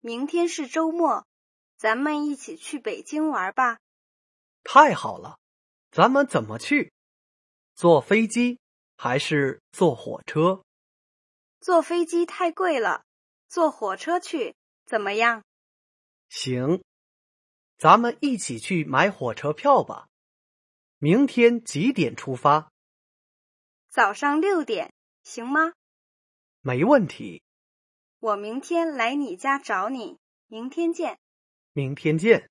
明天是周末，咱们一起去北京玩吧。 太好了，咱们怎么去？坐飞机还是坐火车？ 坐飞机太贵了，坐火车去，怎么样？ 行，咱们一起去买火车票吧。明天几点出发？ 早上6点，行吗？ 没问题。 我明天来你家找你，明天见。 明天见。